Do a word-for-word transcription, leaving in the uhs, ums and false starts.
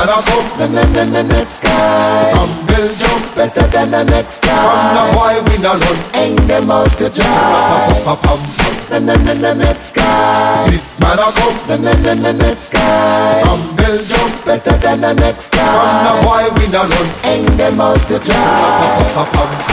man a come, the the the the next guy. from Belgium, Better than the next from guy. the boy we no run. Hang them out to dry. Pa pam, The the the the next guy. big man a come, The the the the next guy. from Belgium, Better than the next from the guy. boy we no run. Hang them out to dry. Pa pam.